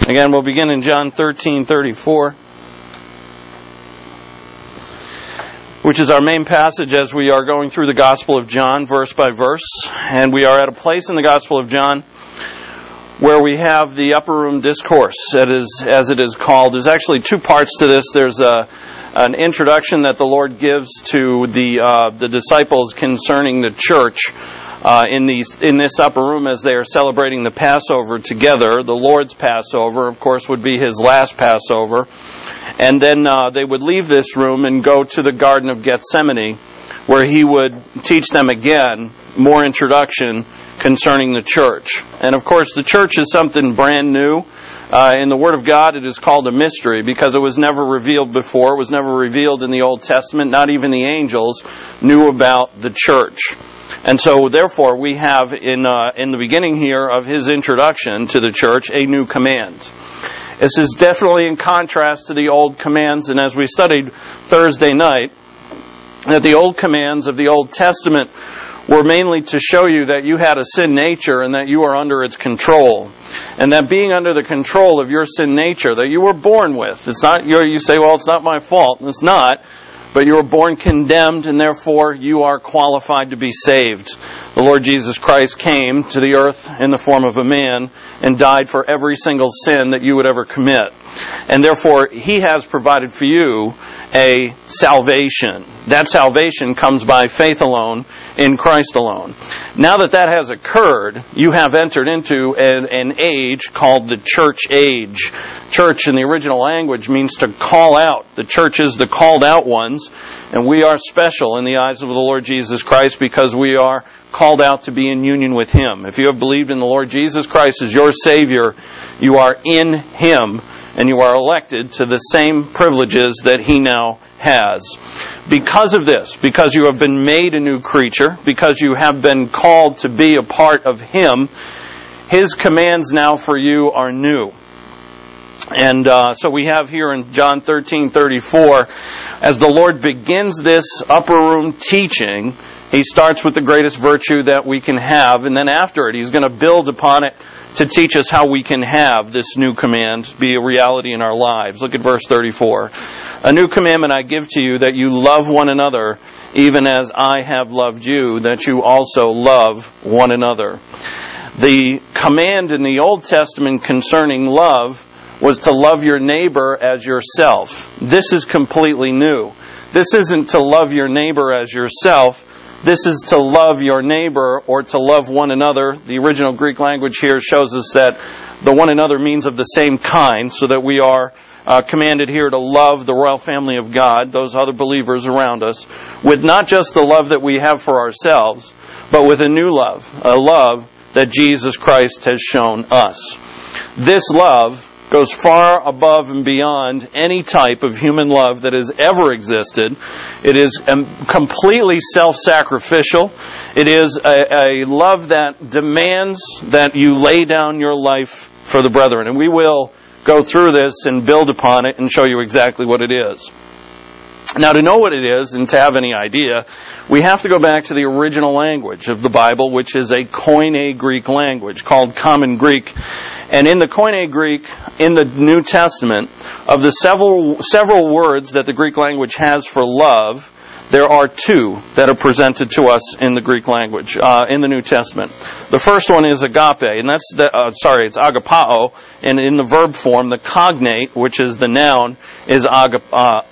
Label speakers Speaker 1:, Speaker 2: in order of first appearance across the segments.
Speaker 1: Again, we'll begin in John 13:34, which is our main passage as we are going through the Gospel of John, verse by verse. And we are at a place in the Gospel of John where we have the upper room discourse, as it is called. There's actually two parts to this. There's an introduction that the Lord gives to the disciples concerning the church in this upper room as they are celebrating the Passover together. The Lord's Passover, of course, would be His last Passover. And then they would leave this room and go to the Garden of Gethsemane, where He would teach them again more introduction concerning the church. And of course, the church is something brand new. In the Word of God, it is called a mystery because it was never revealed before. It was never revealed in the Old Testament. Not even the angels knew about the church. And so, therefore, we have in the beginning here of His introduction to the church a new command. This is definitely in contrast to the old commands, and as we studied Thursday night, that the old commands of the Old Testament were mainly to show you that you had a sin nature and that you are under its control. And that being under the control of your sin nature that you were born with, it's not you say, well, it's not my fault. And it's not. But you were born condemned, and therefore you are qualified to be saved. The Lord Jesus Christ came to the earth in the form of a man and died for every single sin that you would ever commit. And therefore, He has provided for you a salvation. That salvation comes by faith alone, in Christ alone. Now that that has occurred, you have entered into an age called the church age. Church in the original language means to call out. The church is the called out ones, and we are special in the eyes of the Lord Jesus Christ because we are called out to be in union with Him. If you have believed in the Lord Jesus Christ as your Savior, you are in Him, and you are elected to the same privileges that He now has. Because of this, because you have been made a new creature, because you have been called to be a part of Him, His commands now for you are new. And so we have here in John 13:34, as the Lord begins this upper room teaching, He starts with the greatest virtue that we can have, and then after it, He's going to build upon it to teach us how we can have this new command be a reality in our lives. Look at verse 34. A new commandment I give to you, that you love one another, even as I have loved you, that you also love one another. The command in the Old Testament concerning love was to love your neighbor as yourself. This is completely new. This isn't to love your neighbor as yourself. This is to love your neighbor or to love one another. The original Greek language here shows us that the one another means of the same kind, so that we are commanded here to love the royal family of God, those other believers around us, with not just the love that we have for ourselves, but with a new love, a love that Jesus Christ has shown us. This love goes far above and beyond any type of human love that has ever existed. It is completely self-sacrificial. It is a love that demands that you lay down your life for the brethren. And we will go through this and build upon it and show you exactly what it is. Now, to know what it is and to have any idea, we have to go back to the original language of the Bible, which is a Koine Greek language called Common Greek. And in the Koine Greek, in the New Testament, of the several words that the Greek language has for love, there are two that are presented to us in the Greek language, in the New Testament. The first one is agape, and it's agapao, and in the verb form, the cognate, which is the noun, is agape.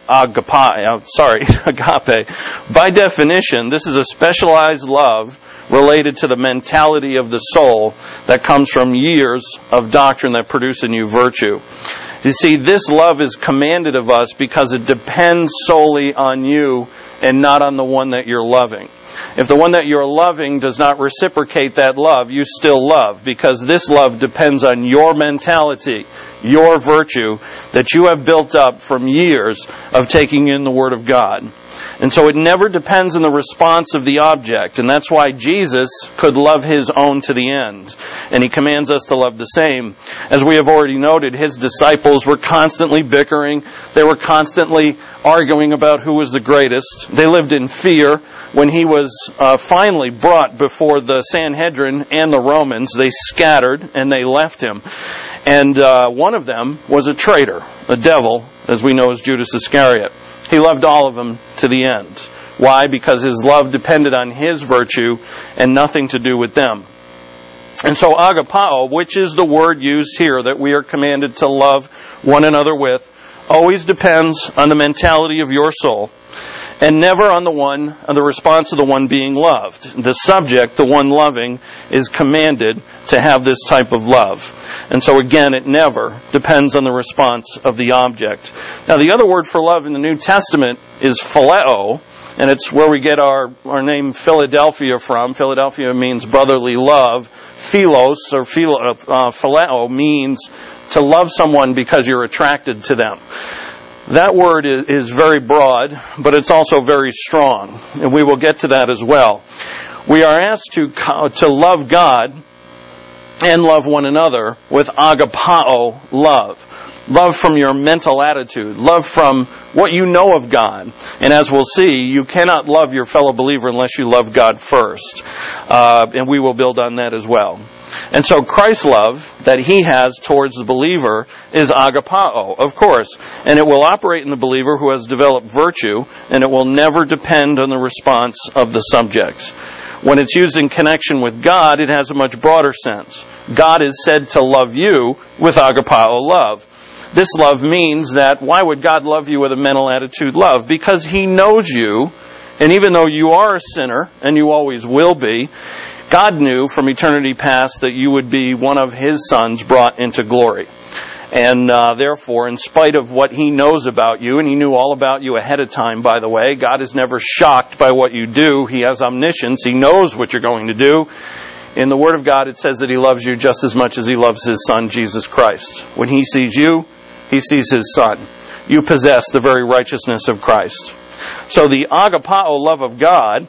Speaker 1: By definition, this is a specialized love related to the mentality of the soul that comes from years of doctrine that produce in you virtue. You see, this love is commanded of us because it depends solely on you and not on the one that you're loving. If the one that you're loving does not reciprocate that love, you still love, because this love depends on your mentality, your virtue that you have built up from years of taking in the Word of God. And so it never depends on the response of the object. And that's why Jesus could love his own to the end. And he commands us to love the same. As we have already noted, his disciples were constantly bickering. They were constantly arguing about who was the greatest. They lived in fear. When he was finally brought before the Sanhedrin and the Romans, they scattered and they left him. And one of them was a traitor, a devil, as we know as Judas Iscariot. He loved all of them to the end. Why? Because his love depended on his virtue and nothing to do with them. And so agapao, which is the word used here that we are commanded to love one another with, always depends on the mentality of your soul and never on the response of the one being loved. The subject, the one loving, is commanded to have this type of love. And so again, it never depends on the response of the object. Now, the other word for love in the New Testament is phileo, and it's where we get our name Philadelphia from. Philadelphia means brotherly love. Philos, or phileo, means to love someone because you're attracted to them. That word is very broad, but it's also very strong, and we will get to that as well. We are asked to love God and love one another with agapao love. Love from your mental attitude. Love from what you know of God. And as we'll see, you cannot love your fellow believer unless you love God first. And we will build on that as well. And so Christ's love that he has towards the believer is agapao, of course. And it will operate in the believer who has developed virtue, and it will never depend on the response of the subject. When it's used in connection with God, it has a much broader sense. God is said to love you with agapao love. This love means that why would God love you with a mental attitude love? Because he knows you, and even though you are a sinner, and you always will be, God knew from eternity past that you would be one of his sons brought into glory. And therefore, in spite of what he knows about you, and he knew all about you ahead of time, by the way, God is never shocked by what you do. He has omniscience. He knows what you're going to do. In the Word of God, it says that he loves you just as much as he loves his Son, Jesus Christ. When he sees you, he sees his Son. You possess the very righteousness of Christ. So the agapao love of God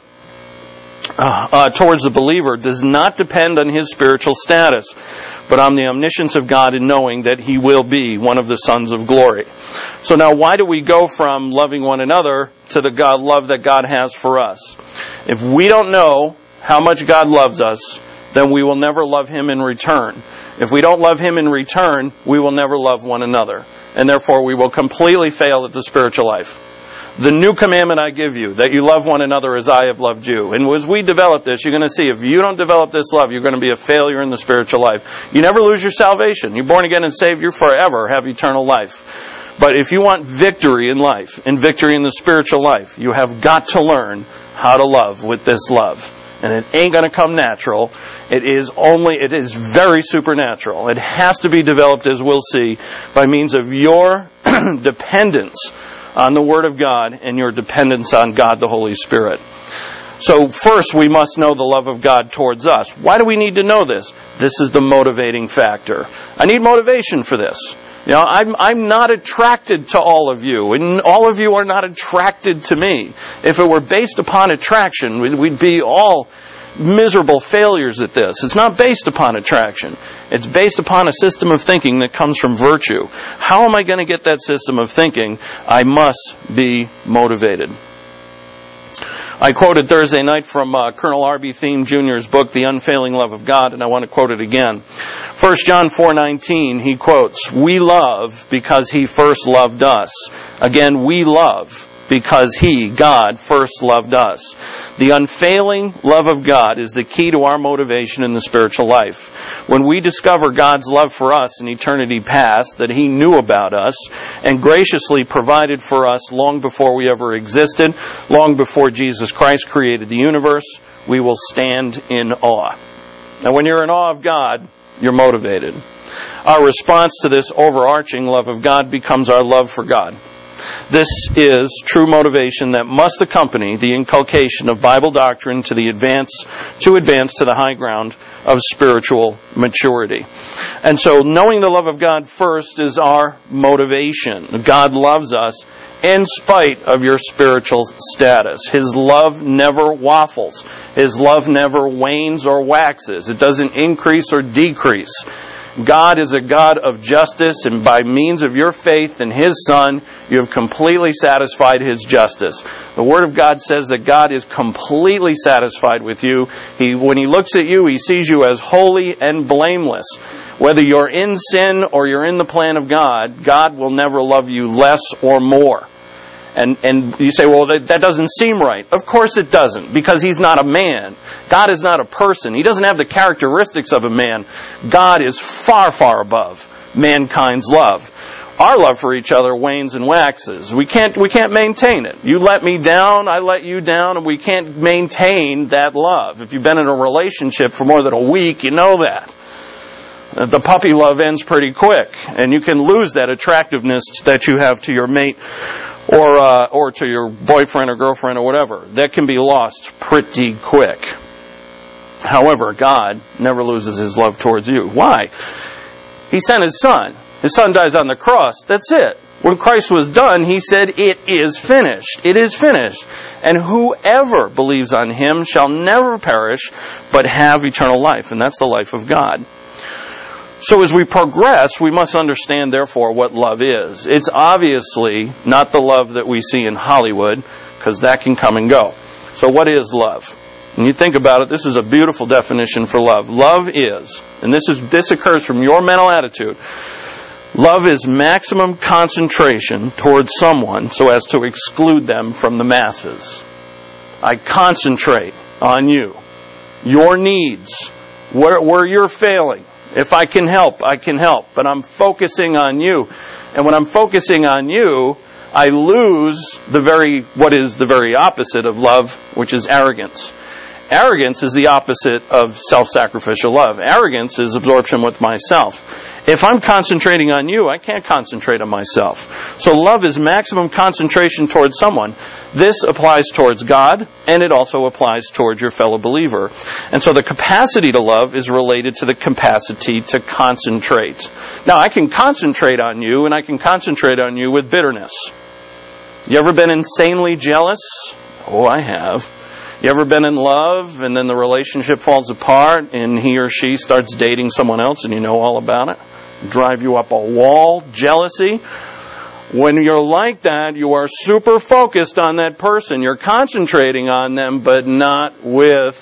Speaker 1: towards the believer does not depend on his spiritual status, but on the omniscience of God in knowing that he will be one of the sons of glory. So now why do we go from loving one another to the God love that God has for us? If we don't know how much God loves us, then we will never love him in return. If we don't love him in return, we will never love one another. And therefore we will completely fail at the spiritual life. The new commandment I give you, that you love one another as I have loved you. And as we develop this, you're going to see if you don't develop this love, you're going to be a failure in the spiritual life. You never lose your salvation. You're born again and saved. You forever have eternal life. But if you want victory in life, and victory in the spiritual life, you have got to learn how to love with this love. And it ain't going to come natural. It is very supernatural. It has to be developed, as we'll see, by means of your dependence on the Word of God and your dependence on God the Holy Spirit. So first we must know the love of God towards us. Why do we need to know this? This is the motivating factor. I need motivation for this. You know, I'm not attracted to all of you, and all of you are not attracted to me. If it were based upon attraction, we'd be all miserable failures at this. It's not based upon attraction. It's based upon a system of thinking that comes from virtue. How am I going to get that system of thinking? I must be motivated. I quoted Thursday night from Colonel R.B. Thieme Jr.'s book, The Unfailing Love of God, and I want to quote it again. 1 John 4:19, he quotes, "We love because he first loved us." Again, we love because he, God, first loved us. The unfailing love of God is the key to our motivation in the spiritual life. When we discover God's love for us in eternity past, that he knew about us and graciously provided for us long before we ever existed, long before Jesus Christ created the universe, we will stand in awe. Now, when you're in awe of God, you're motivated. Our response to this overarching love of God becomes our love for God. This is true motivation that must accompany the inculcation of Bible doctrine to advance to the high ground of spiritual maturity. And so knowing the love of God first is our motivation. God loves us in spite of your spiritual status. His love never waffles. His love never wanes or waxes. It doesn't increase or decrease. God is a God of justice, and by means of your faith in His Son, you have completely satisfied His justice. The Word of God says that God is completely satisfied with you. When He looks at you, He sees you as holy and blameless. Whether you're in sin or you're in the plan of God, God will never love you less or more. And you say, well, that doesn't seem right. Of course it doesn't, because He's not a man. God is not a person. He doesn't have the characteristics of a man. God is far, far above mankind's love. Our love for each other wanes and waxes. We can't maintain it. You let me down, I let you down, and we can't maintain that love. If you've been in a relationship for more than a week, you know that. The puppy love ends pretty quick, and you can lose that attractiveness that you have to your mate or to your boyfriend or girlfriend or whatever. That can be lost pretty quick. However, God never loses His love towards you. Why? He sent His Son. His Son dies on the cross. That's it. When Christ was done, He said, "It is finished. It is finished. And whoever believes on Him shall never perish, but have eternal life." And that's the life of God. So as we progress, we must understand, therefore, what love is. It's obviously not the love that we see in Hollywood, because that can come and go. So what is love? When you think about it, this is a beautiful definition for love. Love is, and this occurs from your mental attitude, love is maximum concentration towards someone so as to exclude them from the masses. I concentrate on you, your needs, where you're failing. If I can help, I can help. But I'm focusing on you. And when I'm focusing on you, I lose what is the very opposite of love, which is arrogance. Arrogance is the opposite of self-sacrificial love. Arrogance is absorption with myself. If I'm concentrating on you, I can't concentrate on myself. So love is maximum concentration towards someone. This applies towards God, and it also applies towards your fellow believer. And so the capacity to love is related to the capacity to concentrate. Now, I can concentrate on you, and I can concentrate on you with bitterness. You ever been insanely jealous? Oh, I have. You ever been in love and then the relationship falls apart and he or she starts dating someone else and you know all about it? Drive you up a wall, jealousy. When you're like that, you are super focused on that person. You're concentrating on them, but not with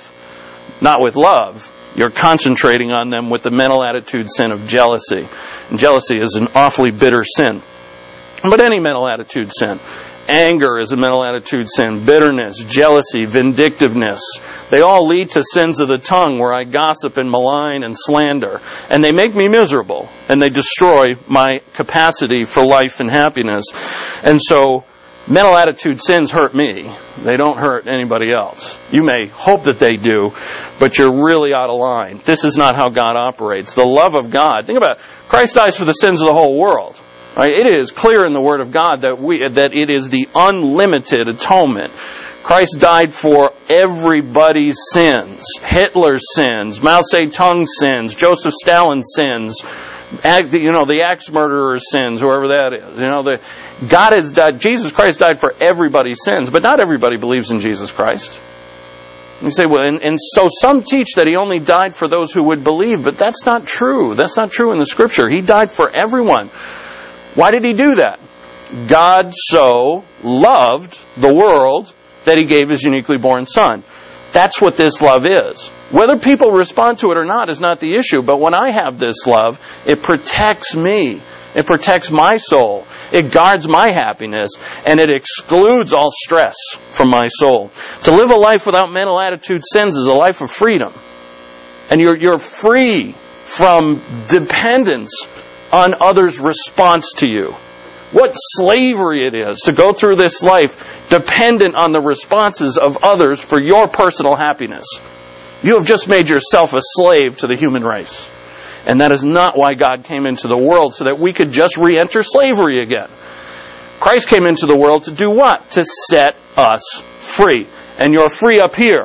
Speaker 1: love. You're concentrating on them with the mental attitude sin of jealousy. And jealousy is an awfully bitter sin. But any mental attitude sin. Anger is a mental attitude sin. Bitterness, jealousy, vindictiveness. They all lead to sins of the tongue where I gossip and malign and slander. And they make me miserable. And they destroy my capacity for life and happiness. And so, mental attitude sins hurt me. They don't hurt anybody else. You may hope that they do, but you're really out of line. This is not how God operates. The love of God. Think about it. Christ dies for the sins of the whole world. Right? It is clear in the Word of God that it is the unlimited atonement. Christ died for everybody's sins. Hitler's sins, Mao Zedong's sins, Joseph Stalin's sins, the axe murderer's sins, whoever that is. God has died. Jesus Christ died for everybody's sins, but not everybody believes in Jesus Christ. You say, well, and so some teach that He only died for those who would believe, but that's not true. That's not true in the Scripture. He died for everyone. Why did He do that? God so loved the world that He gave His uniquely born Son. That's what this love is. Whether people respond to it or not is not the issue, but when I have this love, it protects me. It protects my soul. It guards my happiness, and it excludes all stress from my soul. To live a life without mental attitude sins is a life of freedom. And you're free from dependence on others' response to you. What slavery it is to go through this life dependent on the responses of others for your personal happiness. You have just made yourself a slave to the human race. And that is not why God came into the world, so that we could just re-enter slavery again. Christ came into the world to do what? To set us free. And you're free up here.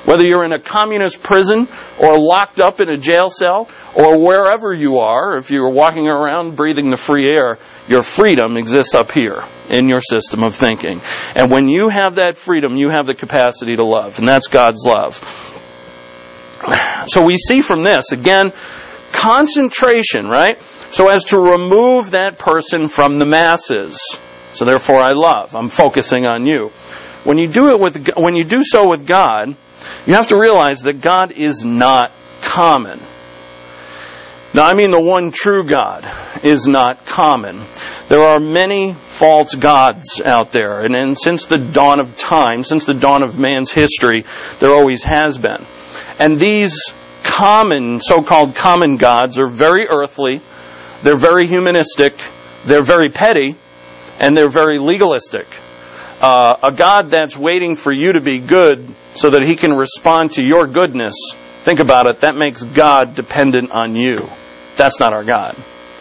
Speaker 1: Whether you're in a communist prison or locked up in a jail cell or wherever you are, if you're walking around breathing the free air, your freedom exists up here in your system of thinking. And when you have that freedom, you have the capacity to love. And that's God's love. So we see from this, again, concentration, right? So as to remove that person from the masses. So therefore I love. I'm focusing on you. When you do so with God, you have to realize that God is not common. Now, I mean the one true God is not common. There are many false gods out there. And since the dawn of time, since the dawn of man's history, there always has been. And these so-called common gods are very earthly, they're very humanistic, they're very petty, and they're very legalistic. A God that's waiting for you to be good so that He can respond to your goodness, think about it, that makes God dependent on you. That's not our God.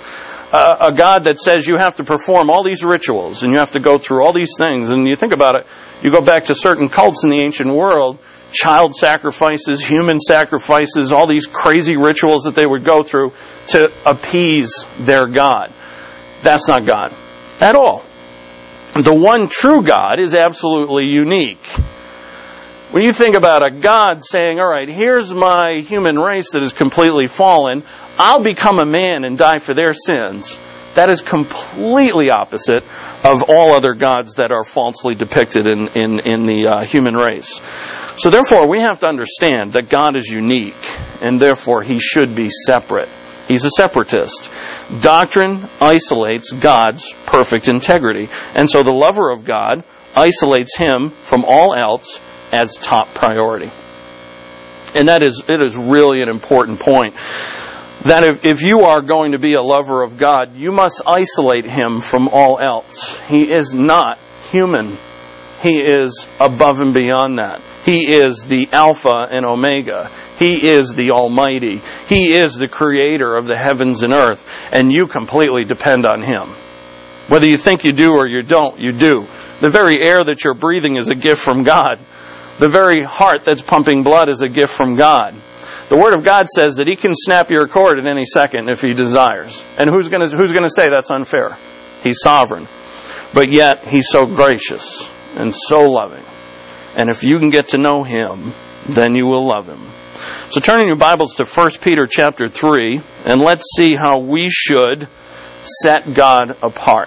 Speaker 1: A God that says you have to perform all these rituals and you have to go through all these things, and you think about it, you go back to certain cults in the ancient world, child sacrifices, human sacrifices, all these crazy rituals that they would go through to appease their God. That's not God at all. The one true God is absolutely unique. When you think about a God saying, all right, here's my human race that is completely fallen, I'll become a man and die for their sins, that is completely opposite of all other gods that are falsely depicted in the human race. So therefore, we have to understand that God is unique, and therefore He should be separate. He's a separatist. Doctrine isolates God's perfect integrity. And so the lover of God isolates Him from all else as top priority. And it is really an important point. That if you are going to be a lover of God, you must isolate Him from all else. He is not human. He is above and beyond that. He is the Alpha and Omega. He is the Almighty. He is the Creator of the heavens and earth. And you completely depend on Him. Whether you think you do or you don't, you do. The very air that you're breathing is a gift from God. The very heart that's pumping blood is a gift from God. The Word of God says that He can snap your cord at any second if He desires. And who's going to say that's unfair? He's sovereign. But yet, He's so gracious and so loving. And if you can get to know Him, then you will love Him. So turn in your Bibles to 1 Peter chapter 3, and let's see how we should set God apart.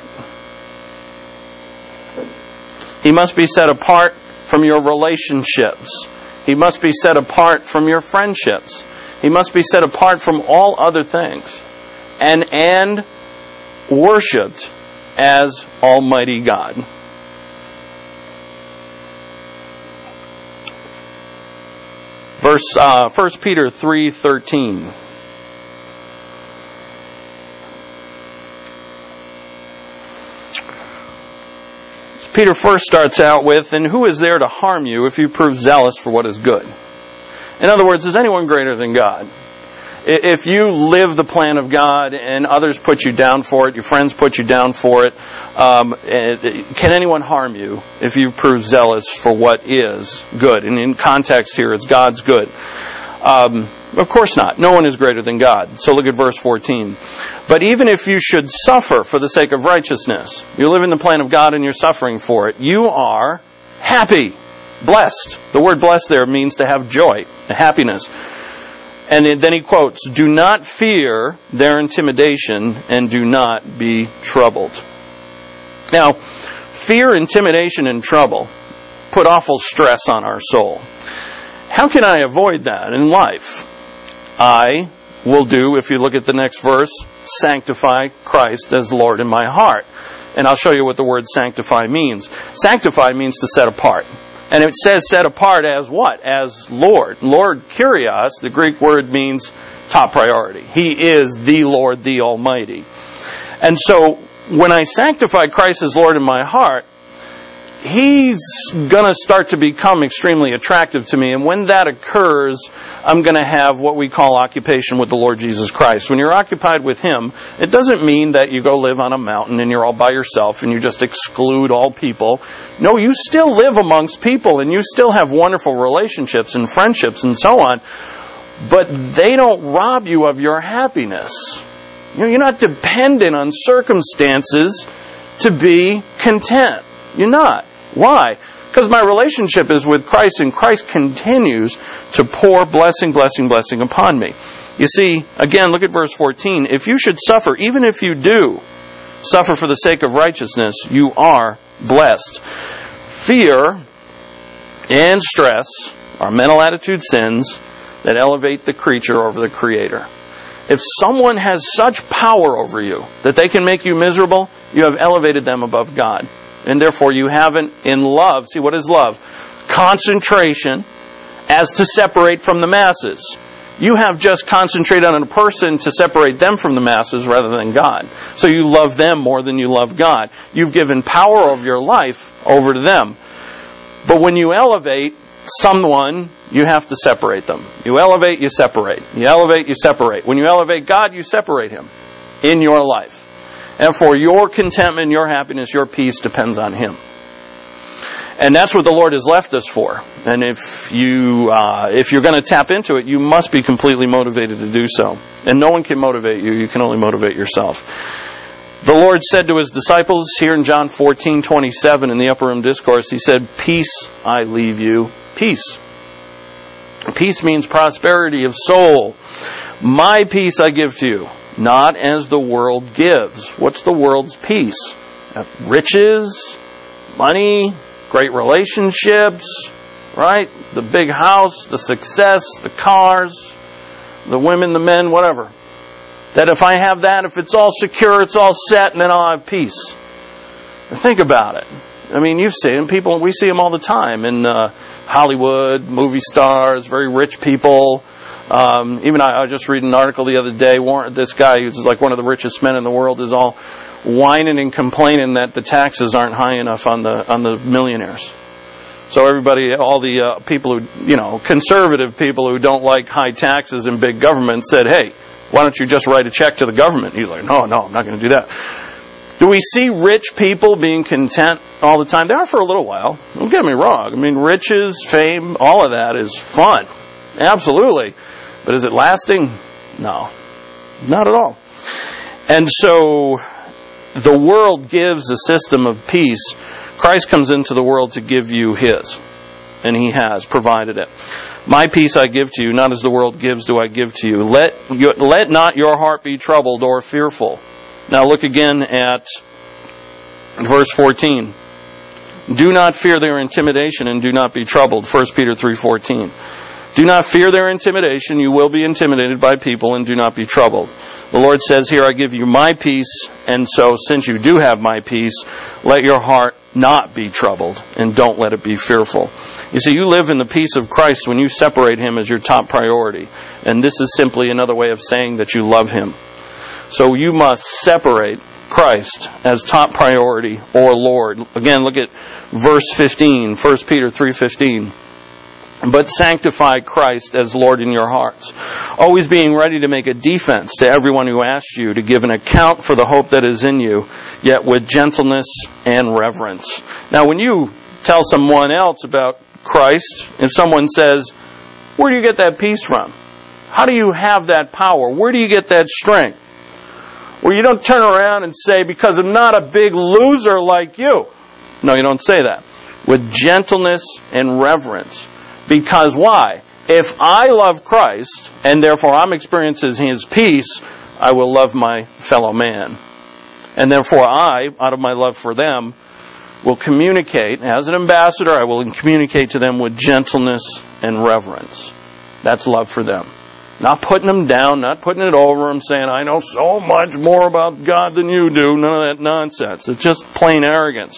Speaker 1: He must be set apart from your relationships. He must be set apart from your friendships. He must be set apart from all other things and worshipped as Almighty God. 1 Peter 3:13. Peter first starts out with, and who is there to harm you if you prove zealous for what is good? In other words, is anyone greater than God? If you live the plan of God and others put you down for it, your friends put you down for it, can anyone harm you if you prove zealous for what is good? And in context here, it's God's good. Of course not. No one is greater than God. So look at verse 14. But even if you should suffer for the sake of righteousness, you live in the plan of God and you're suffering for it, you are happy, blessed. The word blessed there means to have joy, happiness. And then he quotes, do not fear their intimidation and do not be troubled. Now, fear, intimidation, and trouble put awful stress on our soul. How can I avoid that in life? I will do, if you look at the next verse, sanctify Christ as Lord in my heart. And I'll show you what the word sanctify means. Sanctify means to set apart. And it says set apart as what? As Lord. Lord Kyrios, the Greek word means top priority. He is the Lord, the Almighty. And so, when I sanctify Christ as Lord in my heart, he's going to start to become extremely attractive to me. And when that occurs, I'm going to have what we call occupation with the Lord Jesus Christ. When you're occupied with Him, it doesn't mean that you go live on a mountain and you're all by yourself and you just exclude all people. No, you still live amongst people and you still have wonderful relationships and friendships and so on. But they don't rob you of your happiness. You're not dependent on circumstances to be content. You're not. Why? Because my relationship is with Christ, and Christ continues to pour blessing upon me. You see, again, look at verse 14. If you should suffer, even if you do suffer for the sake of righteousness, you are blessed. Fear and stress are mental attitude sins that elevate the creature over the Creator. If someone has such power over you that they can make you miserable, you have elevated them above God. And therefore you haven't in love. See, what is love? Concentration as to separate from the masses. You have just concentrated on a person to separate them from the masses rather than God. So you love them more than you love God. You've given power of your life over to them. But when you elevate someone, you have to separate them. You elevate, you separate. You elevate, you separate. When you elevate God, you separate Him in your life. And for your contentment, your happiness, your peace depends on Him. And that's what the Lord has left us for. And if you're going to tap into it, you must be completely motivated to do so. And no one can motivate you. You can only motivate yourself. The Lord said to His disciples here in John 14:27 in the Upper Room Discourse, He said, "Peace I leave you, peace." Peace means prosperity of soul. My peace I give to you, not as the world gives. What's the world's peace? Riches, money, great relationships, right? The big house, the success, the cars, the women, the men, whatever. That if I have that, if it's all secure, it's all set, and then I'll have peace. Think about it. I mean, you've seen people, we see them all the time in Hollywood, movie stars, very rich people. Even I was just reading an article the other day. This guy who's like one of the richest men in the world is all whining and complaining that the taxes aren't high enough on the millionaires. So everybody, all the people who, conservative people who don't like high taxes and big government said, "Hey, why don't you just write a check to the government?" He's like, no, I'm not going to do that. Do we see rich people being content all the time? They are for a little while. Don't get me wrong. I mean, riches, fame, all of that is fun. Absolutely. But is it lasting? No. Not at all. And so the world gives a system of peace. Christ comes into the world to give you His. And He has provided it. My peace I give to you, not as the world gives do I give to you. Let not your heart be troubled or fearful. Now look again at verse 14. Do not fear their intimidation and do not be troubled. 1 Peter 3:14. Do not fear their intimidation. You will be intimidated by people, and do not be troubled. The Lord says here, I give you my peace, and so since you do have my peace, let your heart not be troubled, and don't let it be fearful. You see, you live in the peace of Christ when you separate Him as your top priority. And this is simply another way of saying that you love Him. So you must separate Christ as top priority or Lord. Again, look at verse 15, 1 Peter 3:15. But sanctify Christ as Lord in your hearts, always being ready to make a defense to everyone who asks you to give an account for the hope that is in you, yet with gentleness and reverence. Now, when you tell someone else about Christ, if someone says, where do you get that peace from? How do you have that power? Where do you get that strength? Well, you don't turn around and say, because I'm not a big loser like you. No, you don't say that. With gentleness and reverence. Because why? If I love Christ, and therefore I'm experiencing His peace, I will love my fellow man. And therefore I, out of my love for them, will communicate, as an ambassador, I will communicate to them with gentleness and reverence. That's love for them. Not putting them down, not putting it over them, saying, I know so much more about God than you do. None of that nonsense. It's just plain arrogance.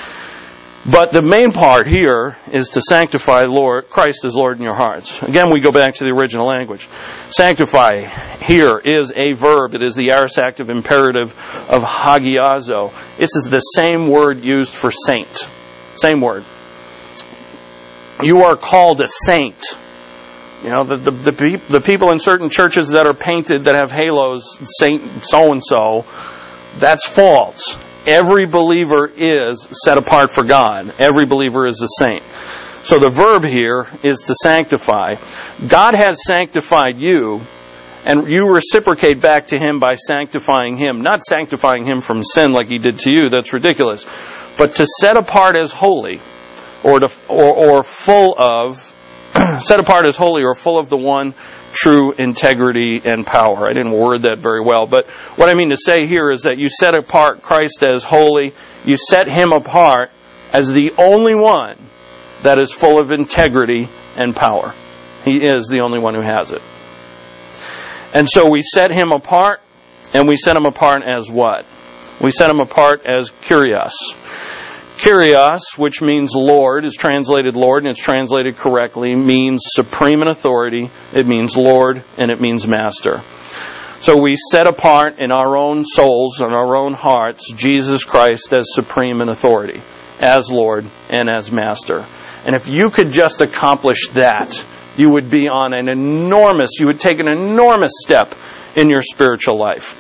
Speaker 1: But the main part here is to sanctify Christ as Lord in your hearts. Again, we go back to the original language. Sanctify here is a verb. It is the aorist active imperative of hagiazo. This is the same word used for saint. Same word. You are called a saint. You know, the people in certain churches that are painted, that have halos, Saint so-and-so, that's false. Every believer is set apart for God. Every believer is a saint. So the verb here is to sanctify. God has sanctified you, and you reciprocate back to Him by sanctifying Him. Not sanctifying Him from sin like He did to you, that's ridiculous. But to set apart as holy, or full of, set apart as holy or full of the one true integrity and power. I didn't word that very well, but what I mean to say here is that you set apart Christ as holy. You set Him apart as the only one that is full of integrity and power. He is the only one who has it. And so we set Him apart, and we set Him apart as what? We set Him apart as Kyrios. Kyrios, which means Lord, is translated Lord, and it's translated correctly, means supreme in authority. It means Lord, and it means Master. So we set apart in our own souls, in our own hearts, Jesus Christ as supreme in authority, as Lord, and as Master. And if you could just accomplish that, you would be on you would take an enormous step in your spiritual life.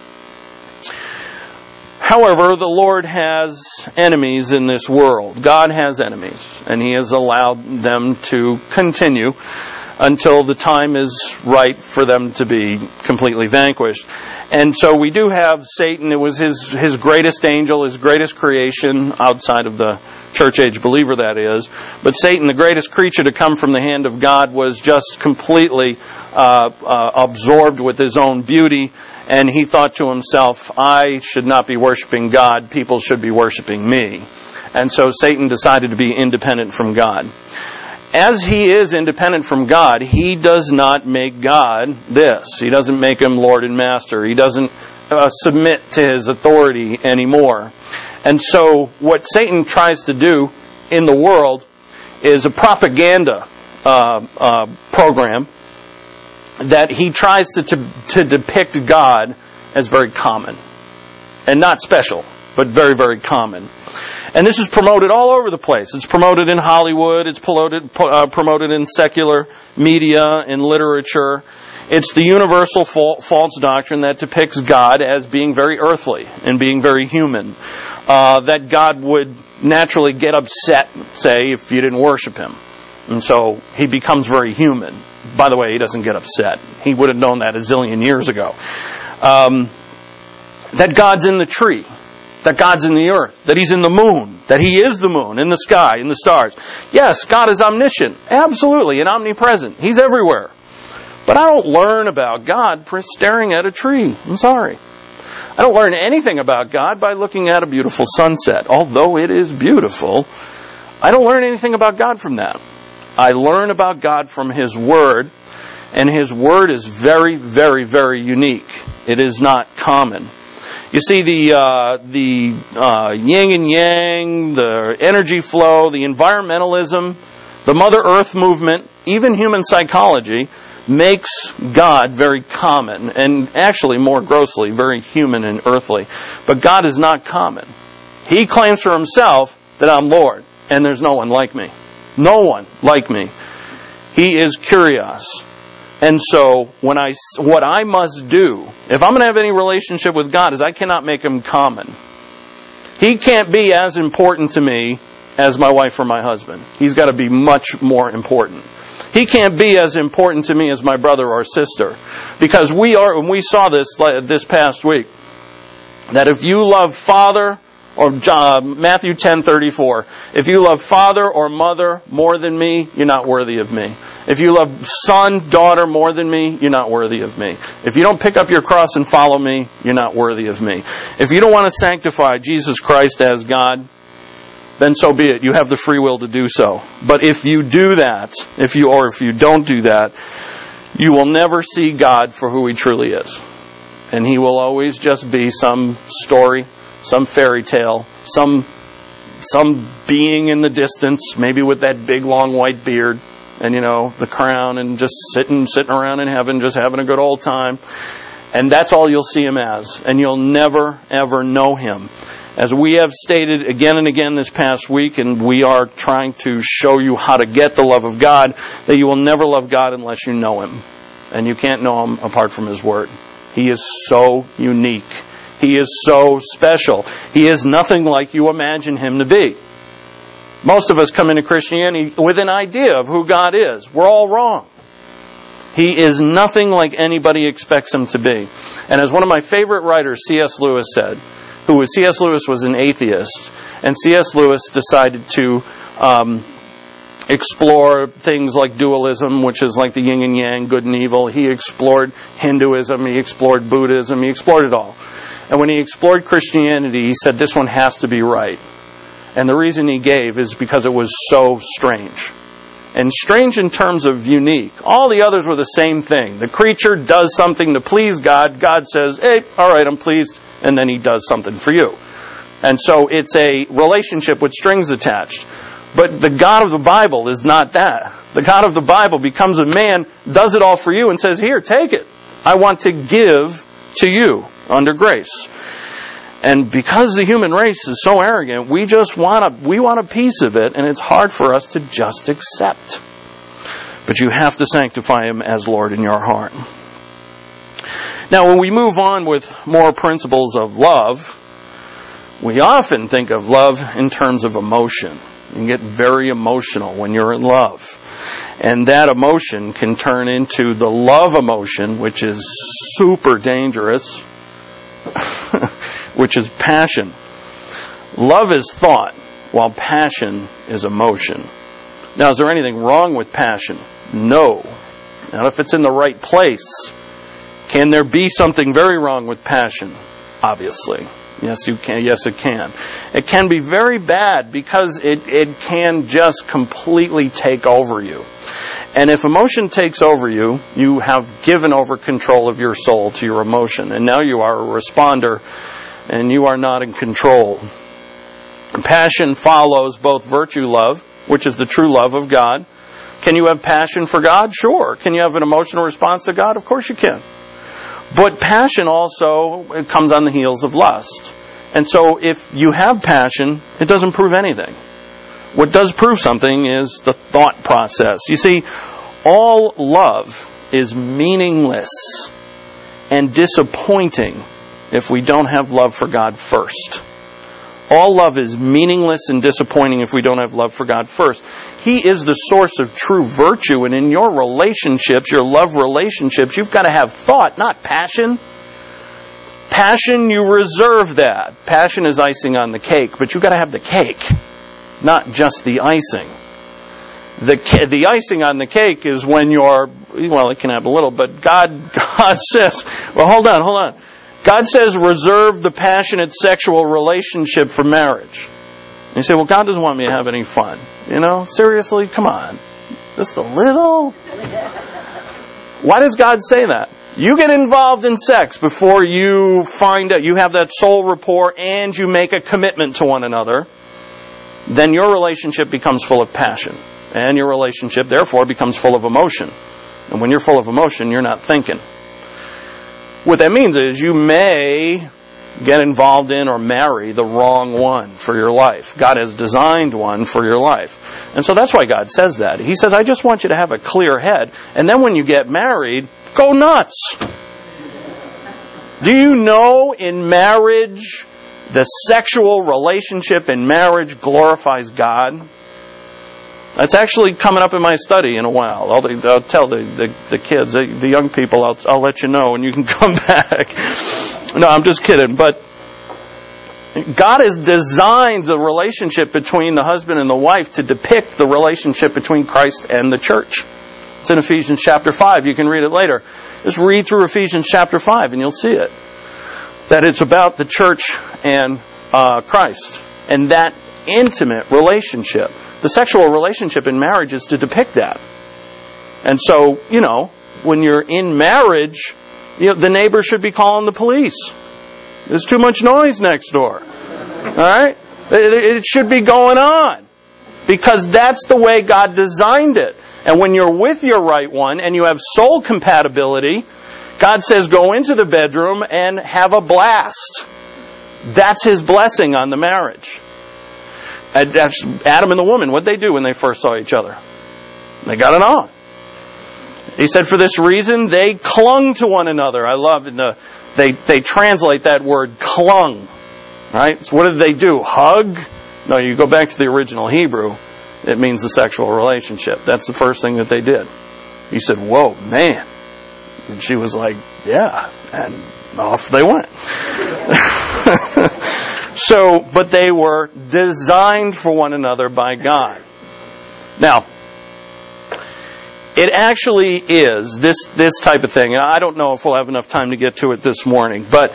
Speaker 1: However, the Lord has enemies in this world. God has enemies, and He has allowed them to continue until the time is right for them to be completely vanquished. And so we do have Satan. It was his greatest angel, his greatest creation, outside of the church age believer, that is. But Satan, the greatest creature to come from the hand of God, was just completely absorbed with his own beauty. And he thought to himself, I should not be worshiping God, people should be worshiping me. And so Satan decided to be independent from God. As he is independent from God, he does not make God this. He doesn't make Him Lord and Master. He doesn't submit to His authority anymore. And so what Satan tries to do in the world is a propaganda program that he tries to depict God as very common. And not special, but very, very common. And this is promoted all over the place. It's promoted in Hollywood. It's promoted in secular media, in literature. It's the universal false doctrine that depicts God as being very earthly and being very human. That God would naturally get upset, say, if you didn't worship Him. And so He becomes very human. By the way, He doesn't get upset. He would have known that a zillion years ago. That God's in the tree. That God's in the earth. That He's in the moon. That He is the moon, in the sky, in the stars. Yes, God is omniscient. Absolutely, and omnipresent. He's everywhere. But I don't learn about God for staring at a tree. I'm sorry. I don't learn anything about God by looking at a beautiful sunset. Although it is beautiful, I don't learn anything about God from that. I learn about God from His Word, and His Word is very, very, very unique. It is not common. You see, the yin and yang, the energy flow, the environmentalism, the Mother Earth movement, even human psychology, makes God very common, and actually more grossly, very human and earthly. But God is not common. He claims for Himself that I'm Lord, and there's no one like me. No one like me. He is Kyrios. And so, what I must do, if I'm going to have any relationship with God, is I cannot make Him common. He can't be as important to me as my wife or my husband. He's got to be much more important. He can't be as important to me as my brother or sister. Because we saw this past week, that if you love father, or Matthew 10:34, if you love father or mother more than me, you're not worthy of me. If you love son, daughter more than me, you're not worthy of me. If you don't pick up your cross and follow me, you're not worthy of me. If you don't want to sanctify Jesus Christ as God, then so be it. You have the free will to do so. But if you do that, if you don't do that, you will never see God for who He truly is. And He will always just be some story, some fairy tale, some being in the distance, maybe with that big long white beard and the crown, and just sitting around in heaven, just having a good old time. And that's all you'll see Him as. And you'll never, ever know Him. As we have stated again and again this past week, and we are trying to show you how to get the love of God, that you will never love God unless you know Him. And you can't know Him apart from His Word. He is so unique. He is so special. He is nothing like you imagine Him to be. Most of us come into Christianity with an idea of who God is. We're all wrong. He is nothing like anybody expects Him to be. And as one of my favorite writers, C.S. Lewis, said, C.S. Lewis was an atheist, and C.S. Lewis decided to explore things like dualism, which is like the yin and yang, good and evil. He explored Hinduism, he explored Buddhism, he explored it all. And when he explored Christianity, he said this one has to be right. And the reason he gave is because it was so strange. And strange in terms of unique. All the others were the same thing. The creature does something to please God. God says, hey, all right, I'm pleased. And then He does something for you. And so it's a relationship with strings attached. But the God of the Bible is not that. The God of the Bible becomes a man, does it all for you, and says, here, take it. I want to give to you under grace. And because the human race is so arrogant, we want a piece of it, and it's hard for us to just accept. But you have to sanctify Him as Lord in your heart. Now, when we move on with more principles of love, we often think of love in terms of emotion. You can get very emotional when you're in love. And that emotion can turn into the love emotion, which is super dangerous, which is passion. Love is thought, while passion is emotion. Now, is there anything wrong with passion? No. Not if it's in the right place. Can there be something very wrong with passion? Obviously. Yes, you can. Yes, it can. It can be very bad because it can just completely take over you. And if emotion takes over you, you have given over control of your soul to your emotion. And now you are a responder, and you are not in control. And passion follows both virtue love, which is the true love of God. Can you have passion for God? Sure. Can you have an emotional response to God? Of course you can. But passion also comes on the heels of lust. And so if you have passion, it doesn't prove anything. What does prove something is the thought process. You see, all love is meaningless and disappointing if we don't have love for God first. All love is meaningless and disappointing if we don't have love for God first. He is the source of true virtue, and in your relationships, your love relationships, you've got to have thought, not passion. Passion, you reserve that. Passion is icing on the cake, but you've got to have the cake, not just the icing. The icing on the cake is when it can have a little, but God says, well, hold on. God says reserve the passionate sexual relationship for marriage. And you say, well, God doesn't want me to have any fun. Seriously? Come on. Just a little? Why does God say that? You get involved in sex before you find out you have that soul rapport and you make a commitment to one another. Then your relationship becomes full of passion. And your relationship, therefore, becomes full of emotion. And when you're full of emotion, you're not thinking. What that means is you may get involved in or marry the wrong one for your life. God has designed one for your life. And so that's why God says that. He says, I just want you to have a clear head. And then when you get married, go nuts. Do you know in marriage, the sexual relationship in marriage glorifies God? That's actually coming up in my study in a while. I'll tell the kids, the young people, I'll let you know, and you can come back. No, I'm just kidding. But God has designed the relationship between the husband and the wife to depict the relationship between Christ and the church. It's in Ephesians chapter 5. You can read it later. Just read through Ephesians chapter 5 and you'll see it. That it's about the church and Christ. And that intimate relationship. The sexual relationship in marriage is to depict that. And so, when you're in marriage, the neighbor should be calling the police. There's too much noise next door. All right? It should be going on. Because that's the way God designed it. And when you're with your right one and you have soul compatibility, God says go into the bedroom and have a blast. That's His blessing on the marriage. Adam and the woman, what'd they do when they first saw each other? They got it on. He said for this reason, they clung to one another. I love it. They translate that word clung. Right? So what did they do? Hug? No, you go back to the original Hebrew, it means the sexual relationship. That's the first thing that they did. He said, whoa, man. And she was like, yeah. And off they went. But they were designed for one another by God. Now, it actually is this type of thing, and I don't know if we'll have enough time to get to it this morning, but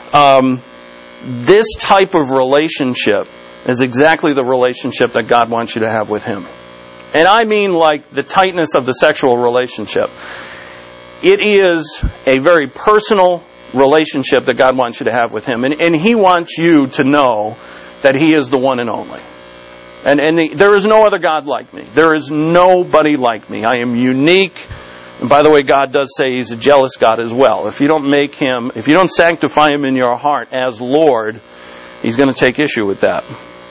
Speaker 1: this type of relationship is exactly the relationship that God wants you to have with Him. And I mean like the tightness of the sexual relationship. It is a very personal relationship that God wants you to have with Him. And He wants you to know that He is the one and only. And there is no other God like me. There is nobody like me. I am unique. And by the way, God does say He's a jealous God as well. If you don't sanctify Him in your heart as Lord, He's going to take issue with that.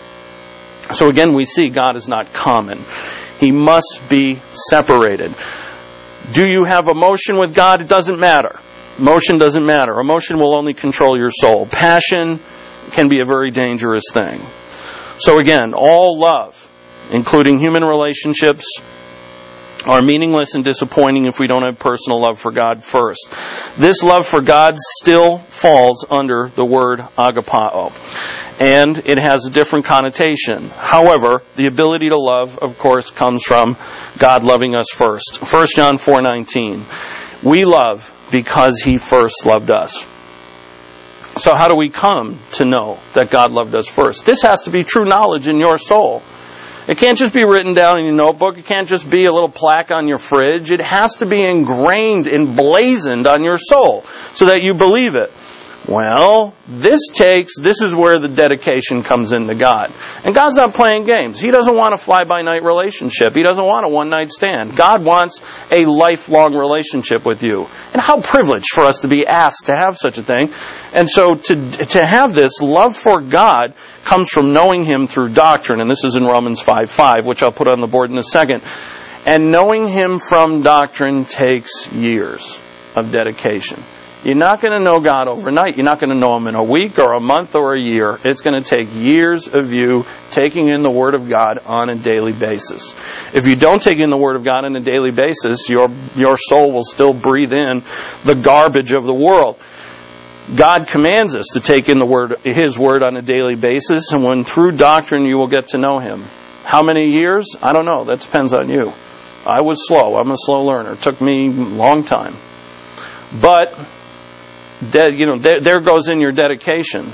Speaker 1: So again, we see God is not common. He must be separated. Do you have emotion with God? It doesn't matter. Emotion doesn't matter. Emotion will only control your soul. Passion can be a very dangerous thing. So again, all love, including human relationships, are meaningless and disappointing if we don't have personal love for God first. This love for God still falls under the word agapao, and it has a different connotation. However, the ability to love, of course, comes from God loving us first. 1 John 4:19. We love because He first loved us. So how do we come to know that God loved us first? This has to be true knowledge in your soul. It can't just be written down in your notebook. It can't just be a little plaque on your fridge. It has to be ingrained, emblazoned on your soul so that you believe it. Well, this is where the dedication comes into God. And God's not playing games. He doesn't want a fly-by-night relationship. He doesn't want a one-night stand. God wants a lifelong relationship with you. And how privileged for us to be asked to have such a thing. And so to have this love for God comes from knowing Him through doctrine. And this is in Romans 5:5, which I'll put on the board in a second. And knowing Him from doctrine takes years of dedication. You're not going to know God overnight. You're not going to know Him in a week or a month or a year. It's going to take years of you taking in the Word of God on a daily basis. If you don't take in the Word of God on a daily basis, your soul will still breathe in the garbage of the world. God commands us to take in His Word on a daily basis, and when through doctrine you will get to know Him. How many years? I don't know. That depends on you. I was slow. I'm a slow learner. It took me a long time. But there goes in your dedication.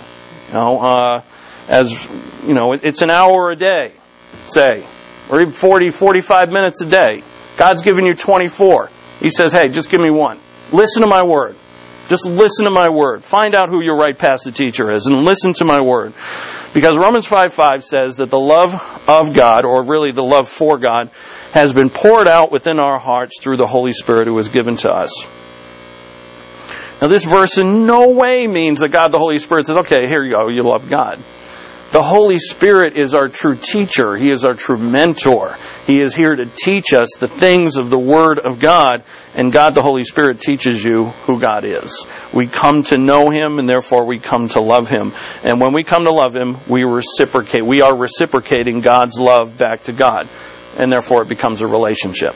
Speaker 1: It's an hour a day, say, or even 40, 45 minutes a day. God's given you 24. He says, hey, just give me one. Listen to my word. Just listen to my word. Find out who your right passage teacher is and listen to my word. Because Romans 5:5 says that the love of God, or really the love for God, has been poured out within our hearts through the Holy Spirit who was given to us. Now this verse in no way means that God the Holy Spirit says, okay, here you go, you love God. The Holy Spirit is our true teacher. He is our true mentor. He is here to teach us the things of the Word of God, and God the Holy Spirit teaches you who God is. We come to know Him, and therefore we come to love Him. And when we come to love Him, we reciprocate. We are reciprocating God's love back to God, and therefore it becomes a relationship.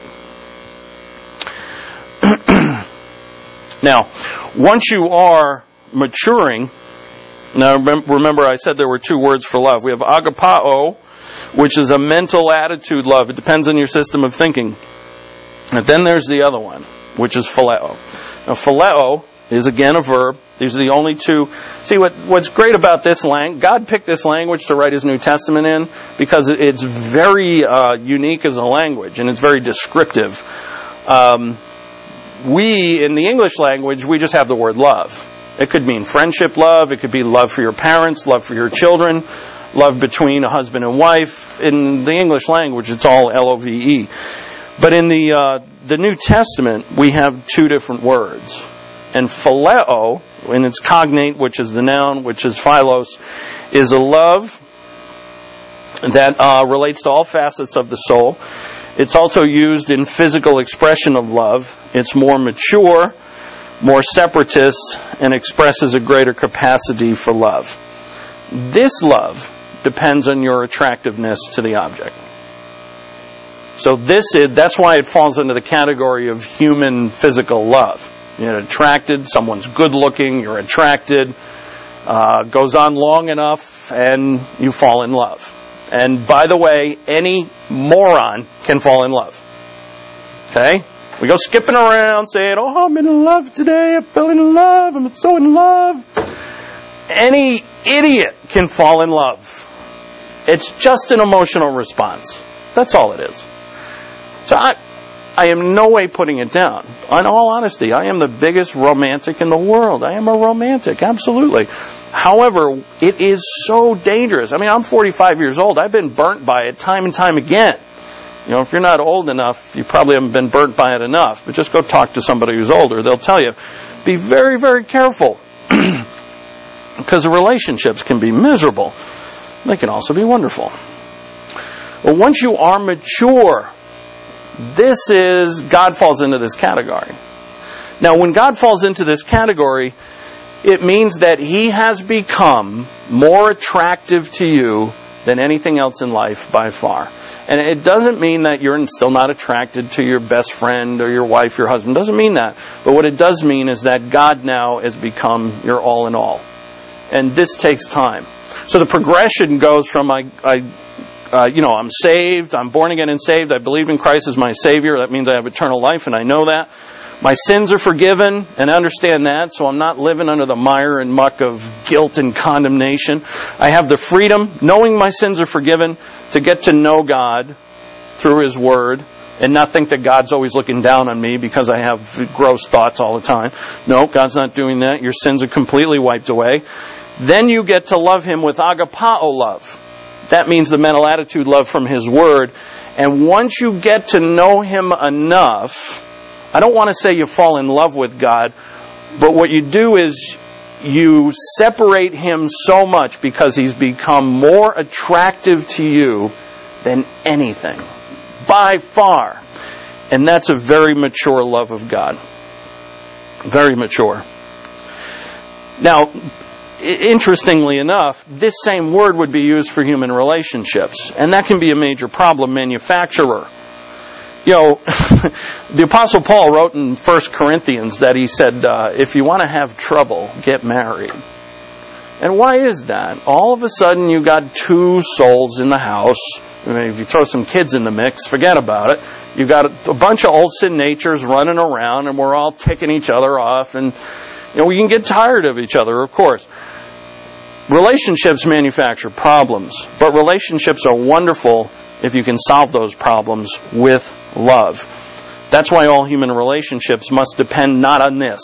Speaker 1: Now, once you are maturing, now remember I said there were two words for love. We have agapao, which is a mental attitude love. It depends on your system of thinking. And then there's the other one, which is phileo. Now, phileo is again a verb. These are the only two. See, what's great about this language, God picked this language to write His New Testament in because it's very unique as a language, and it's very descriptive. We, in the English language, we just have the word love. It could mean friendship love. It could be love for your parents, love for your children, love between a husband and wife. In the English language, it's all L-O-V-E. But in the New Testament, we have two different words. And phileo, in its cognate, which is the noun, which is philos, is a love that relates to all facets of the soul. It's also used in physical expression of love. It's more mature, more separatist, and expresses a greater capacity for love. This love depends on your attractiveness to the object. So that's why it falls into the category of human physical love. You're attracted, someone's good looking, you're attracted, goes on long enough, and you fall in love. And by the way, any moron can fall in love. Okay? We go skipping around saying, oh, I'm in love today, I fell in love, I'm so in love. Any idiot can fall in love. It's just an emotional response. That's all it is. So I am in no way putting it down. In all honesty, I am the biggest romantic in the world. I am a romantic, absolutely. However, it is so dangerous. I mean, I'm 45 years old. I've been burnt by it time and time again. You know, if you're not old enough, you probably haven't been burnt by it enough. But just go talk to somebody who's older. They'll tell you, be very, very careful. Because the relationships can be miserable. They can also be wonderful. But once you are mature, God falls into this category. Now, when God falls into this category, it means that He has become more attractive to you than anything else in life by far. And it doesn't mean that you're still not attracted to your best friend or your wife, your husband. It doesn't mean that. But what it does mean is that God now has become your all in all. And this takes time. So the progression goes from I'm saved, I'm born again and saved, I believe in Christ as my Savior, that means I have eternal life and I know that. My sins are forgiven and I understand that, so I'm not living under the mire and muck of guilt and condemnation. I have the freedom, knowing my sins are forgiven, to get to know God through His Word and not think that God's always looking down on me because I have gross thoughts all the time. No, God's not doing that. Your sins are completely wiped away. Then you get to love Him with agapao love. That means the mental attitude love from His Word. And once you get to know Him enough, I don't want to say you fall in love with God, but what you do is you separate Him so much because He's become more attractive to you than anything. By far. And that's a very mature love of God. Very mature. Now, interestingly enough, this same word would be used for human relationships. And that can be a major problem, manufacturer. You know, the Apostle Paul wrote in 1 Corinthians that he said, if you want to have trouble, get married. And why is that? All of a sudden you got two souls in the house. I mean, if you throw some kids in the mix, forget about it. You got a bunch of old sin natures running around and we're all ticking each other off. And, you know, we can get tired of each other, of course. Relationships manufacture problems, but relationships are wonderful if you can solve those problems with love. That's why all human relationships must depend not on this.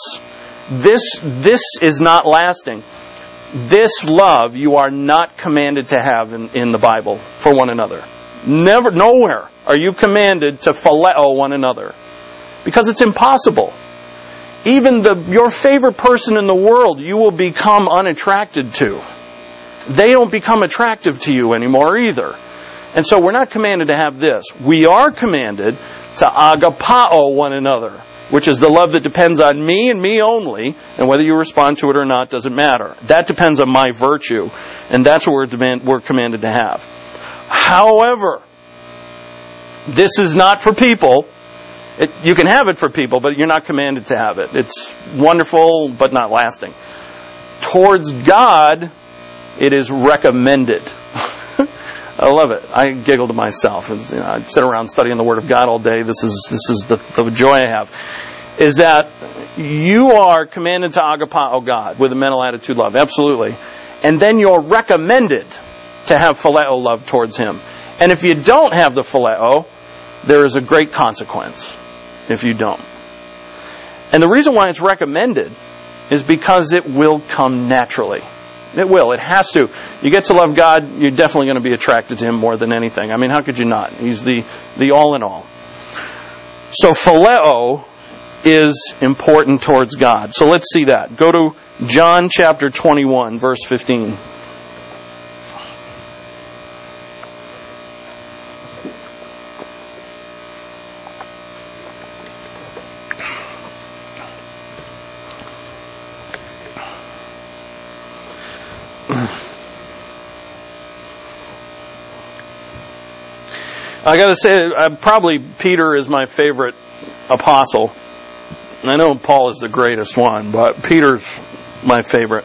Speaker 1: This is not lasting. This love you are not commanded to have in the Bible for one another. Never, nowhere are you commanded to phileo one another. Because it's impossible. Even your favorite person in the world, you will become unattracted to. They don't become attractive to you anymore either. And so we're not commanded to have this. We are commanded to agapao one another, which is the love that depends on me and me only, and whether you respond to it or not doesn't matter. That depends on my virtue, and that's what we're commanded to have. However, this is not for people. You can have it for people, but you're not commanded to have it. It's wonderful, but not lasting. Towards God, it is recommended. I love it. I giggle to myself. I sit around studying the Word of God all day. This is the joy I have. Is that you are commanded to agapao God with a mental attitude love. Absolutely. And then you're recommended to have phileo love towards Him. And if you don't have the phileo, there is a great consequence if you don't. And the reason why it's recommended is because it will come naturally. It will. It has to. You get to love God, you're definitely going to be attracted to Him more than anything. I mean, how could you not? He's the all in all. So phileo is important towards God. So let's see that. Go to John chapter 21, verse 15. I got to say, probably Peter is my favorite apostle. I know Paul is the greatest one, but Peter's my favorite.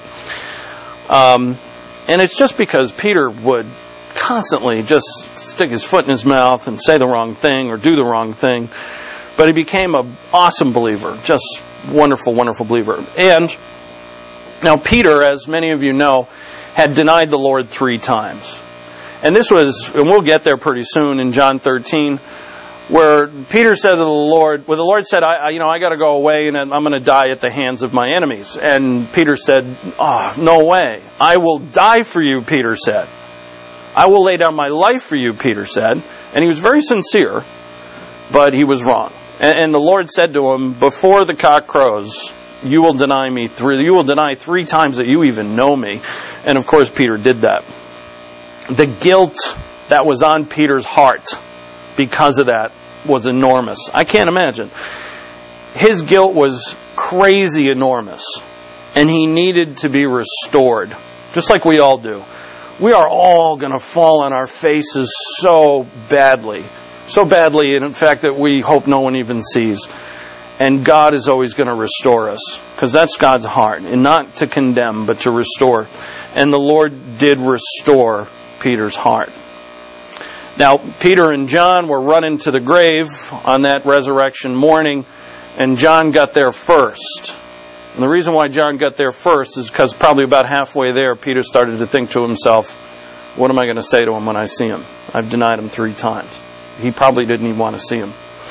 Speaker 1: And it's just because Peter would constantly just stick his foot in his mouth and say the wrong thing or do the wrong thing. But he became an awesome believer, just wonderful, wonderful believer. And now Peter, as many of you know, had denied the Lord 3 times. And this was, and we'll get there pretty soon in John 13, where Peter said to the Lord, well, the Lord said, I got to go away and I'm going to die at the hands of my enemies. And Peter said, no way. I will die for you, Peter said. I will lay down my life for you, Peter said. And he was very sincere, but he was wrong. And the Lord said to him, before the cock crows, you will deny me 3 times that you even know me. And of course, Peter did that. The guilt that was on Peter's heart because of that was enormous. I can't imagine. His guilt was crazy enormous, and he needed to be restored, just like we all do. We are all going to fall on our faces so badly, and in fact that we hope no one even sees. And God is always going to restore us, because that's God's heart, and not to condemn, but to restore. And the Lord did restore Peter's heart. Now, Peter and John were running to the grave on that resurrection morning, and John got there first. And the reason why John got there first is because probably about halfway there, Peter started to think to himself, what am I going to say to him when I see him? I've denied him 3 times. He probably didn't even want to see him.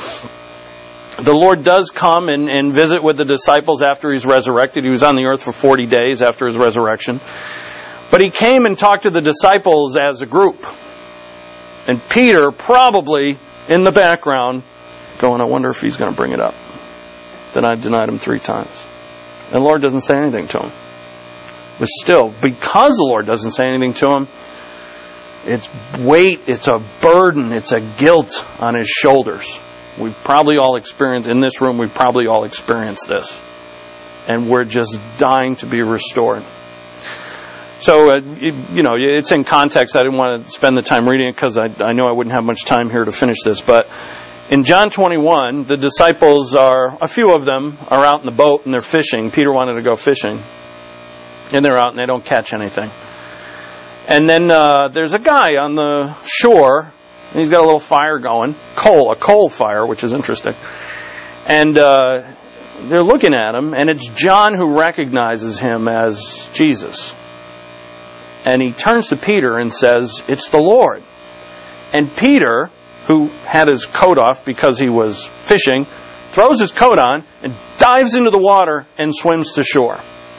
Speaker 1: The Lord does come and visit with the disciples after He's resurrected. He was on the earth for 40 days after His resurrection. But He came and talked to the disciples as a group. And Peter probably in the background going, I wonder if he's going to bring it up. That I've denied him 3 times. And the Lord doesn't say anything to him. But still, because the Lord doesn't say anything to him, it's weight, it's a burden, it's a guilt on his shoulders. We've probably all experienced, in this room, we've probably all experienced this. And we're just dying to be restored. So, it's in context. I didn't want to spend the time reading it because I know I wouldn't have much time here to finish this. But in John 21, the disciples a few of them are out in the boat and they're fishing. Peter wanted to go fishing. And they're out and they don't catch anything. And then there's a guy on the shore, and he's got a little fire going. A coal fire, which is interesting. And they're looking at him, and it's John who recognizes him as Jesus. And he turns to Peter and says, it's the Lord. And Peter, who had his coat off because he was fishing, throws his coat on and dives into the water and swims to shore.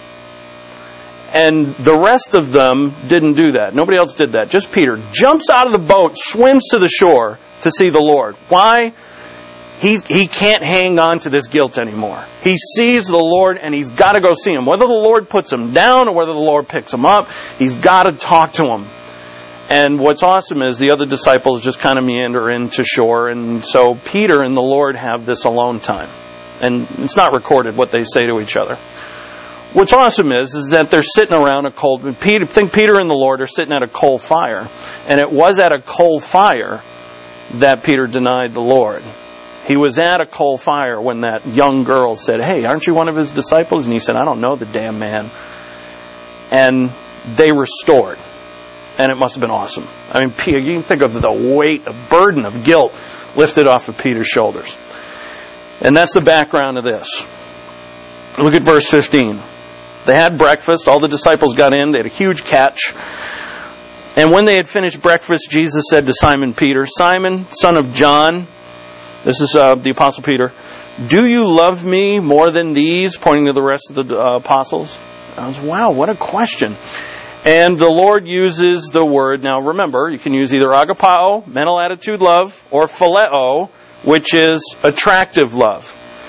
Speaker 1: And the rest of them didn't do that. Nobody else did that. Just Peter jumps out of the boat, swims to the shore to see the Lord. Why? He can't hang on to this guilt anymore. He sees the Lord and he's got to go see Him. Whether the Lord puts him down or whether the Lord picks him up, he's got to talk to Him. And what's awesome is the other disciples just kind of meander into shore. And so Peter and the Lord have this alone time. And it's not recorded what they say to each other. What's awesome is that they're sitting around Peter and the Lord are sitting at a coal fire. And it was at a coal fire that Peter denied the Lord. He was at a coal fire when that young girl said, hey, aren't you one of His disciples? And he said, I don't know the damn man. And they restored. And it must have been awesome. I mean, you can think of the weight, the burden of guilt lifted off of Peter's shoulders. And that's the background of this. Look at verse 15. They had breakfast. All the disciples got in. They had a huge catch. And when they had finished breakfast, Jesus said to Simon Peter, Simon, son of John, this is the Apostle Peter, do you love me more than these? Pointing to the rest of the apostles. I was, wow, what a question. And the Lord uses the word, now remember, you can use either agapao, mental attitude love, or phileo, which is attractive love.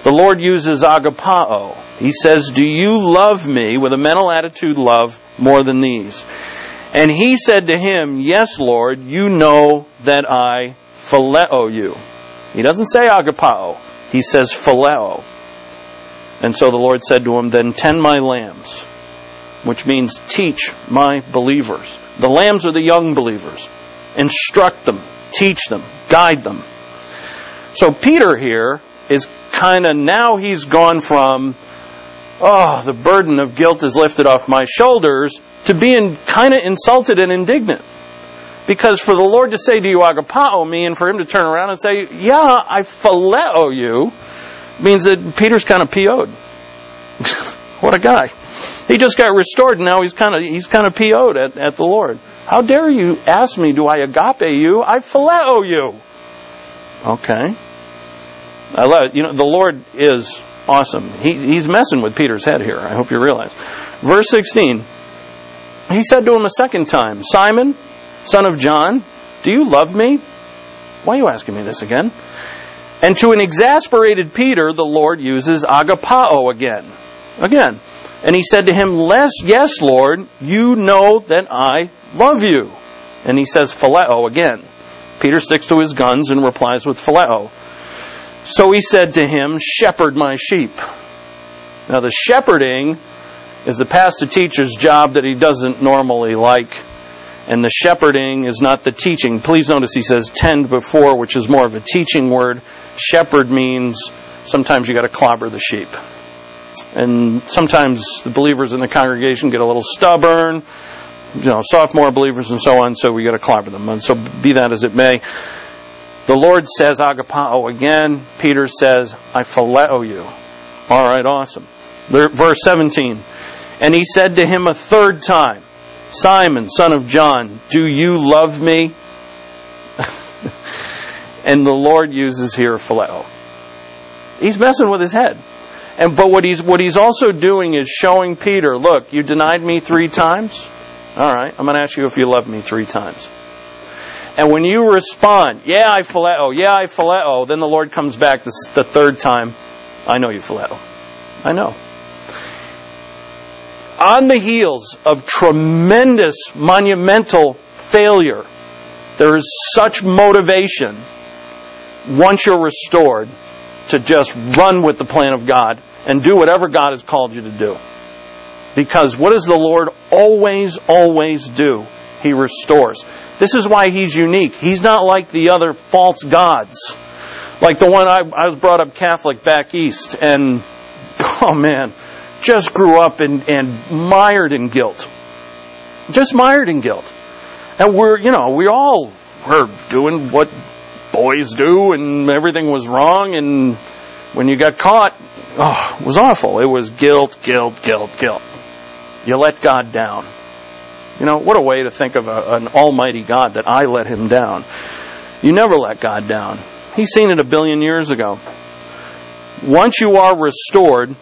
Speaker 1: The Lord uses agapao. He says, do you love me, with a mental attitude love, more than these? And he said to him, yes, Lord, you know that I phileo you. He doesn't say agapao. He says phileo. And so the Lord said to him, then tend my lambs, which means teach my believers. The lambs are the young believers. Instruct them, teach them, guide them. So Peter here is kind of, now he's gone from, the burden of guilt is lifted off my shoulders, to being kind of insulted and indignant. Because for the Lord to say, do you agapao me, and for him to turn around and say, yeah, I phileo you, means that Peter's kind of PO'd. What a guy. He just got restored, and now he's kind of PO'd at the Lord. How dare you ask me, do I agape you? I phileo you. Okay. I love it. The Lord is awesome. He's messing with Peter's head here. I hope you realize. Verse 16. He said to him a second time, Simon, son of John, do you love me? Why are you asking me this again? And to an exasperated Peter, the Lord uses agapao again. And he said to him, yes, Lord, you know that I love you. And he says phileo again. Peter sticks to his guns and replies with phileo. So he said to him, shepherd my sheep. Now the shepherding is the pastor teacher's job that he doesn't normally like. And the shepherding is not the teaching. Please notice he says tend before, which is more of a teaching word. Shepherd means sometimes you got to clobber the sheep. And sometimes the believers in the congregation get a little stubborn, sophomore believers and so on, so we got to clobber them. And so be that as it may. The Lord says agapao again. Peter says, I phileo you. All right, awesome. Verse 17. And he said to him a third time, Simon, son of John, do you love me? And the Lord uses here phileo. He's messing with his head. But what he's also doing is showing Peter, look, you denied me 3 times. All right, I'm going to ask you if you love me 3 times. And when you respond, yeah, I phileo, then the Lord comes back the third time, I know you phileo. I know. On the heels of tremendous, monumental failure, there is such motivation, once you're restored, to just run with the plan of God and do whatever God has called you to do. Because what does the Lord always, always do? He restores. This is why He's unique. He's not like the other false gods. Like the one I was brought up Catholic back east, and, oh man, just grew up and mired in guilt. Just mired in guilt. And we all were doing what boys do, and everything was wrong, and when you got caught, it was awful. It was guilt. You let God down. What a way to think of an almighty God, that I let Him down. You never let God down. He's seen it 1 billion years ago. Once you are restored,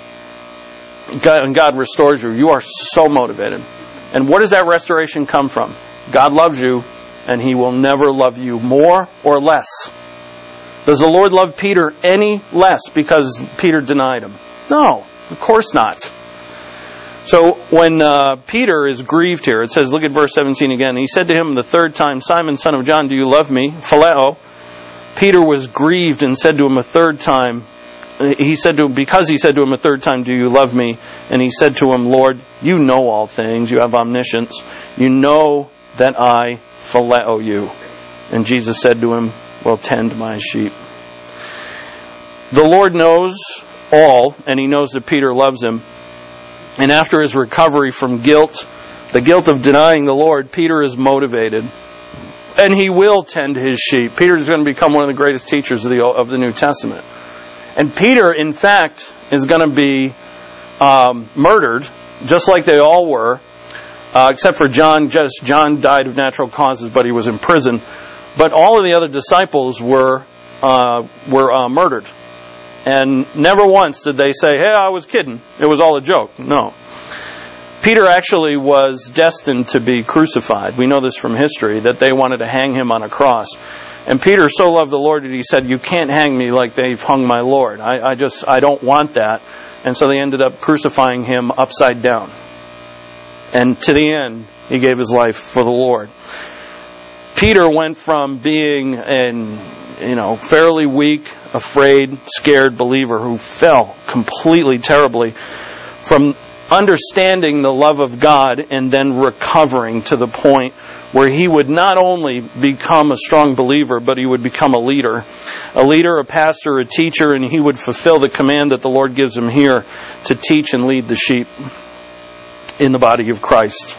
Speaker 1: and God restores you, you are so motivated. And what does that restoration come from? God loves you, and He will never love you more or less. Does the Lord love Peter any less because Peter denied Him? No, of course not. So when Peter is grieved here, it says, look at verse 17 again. He said to him the third time, Simon, son of John, do you love me? Phileo. Peter was grieved and said to him a third time, because he said to him a third time, do you love me? And he said to him, Lord, you know all things. You have omniscience. You know that I phileo you. And Jesus said to him, well, tend my sheep. The Lord knows all, and He knows that Peter loves him. And after his recovery from guilt, the guilt of denying the Lord, Peter is motivated. And he will tend his sheep. Peter is going to become one of the greatest teachers of the New Testament. And Peter, in fact, is going to be murdered, just like they all were, except for John. John died of natural causes, but he was in prison. But all of the other disciples were murdered. And never once did they say, hey, I was kidding. It was all a joke. No. Peter actually was destined to be crucified. We know this from history, that they wanted to hang him on a cross. And Peter so loved the Lord that he said, "You can't hang me like they've hung my Lord. I don't want that." And so they ended up crucifying him upside down. And to the end, he gave his life for the Lord. Peter went from being an fairly weak, afraid, scared believer who fell completely terribly, from understanding the love of God and then recovering to the point where he would not only become a strong believer, but he would become a leader, a pastor, a teacher, and he would fulfill the command that the Lord gives him here to teach and lead the sheep in the body of Christ.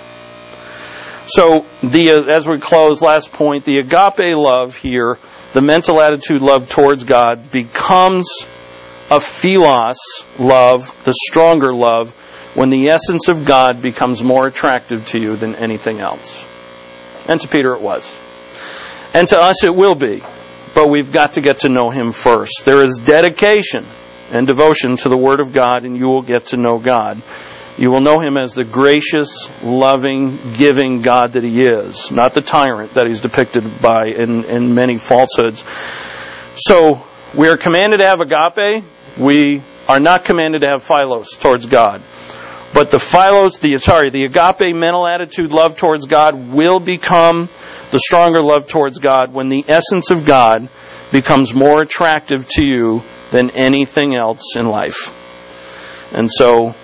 Speaker 1: So, as we close, last point, the agape love here, the mental attitude love towards God, becomes a philos love, the stronger love, when the essence of God becomes more attractive to you than anything else. And to Peter it was. And to us it will be. But we've got to get to know Him first. There is dedication and devotion to the Word of God, and you will get to know God. You will know Him as the gracious, loving, giving God that He is, not the tyrant that He's depicted by in many falsehoods. So, we are commanded to have agape. We are not commanded to have philos towards God. But the agape mental attitude love towards God will become the stronger love towards God when the essence of God becomes more attractive to you than anything else in life. And so,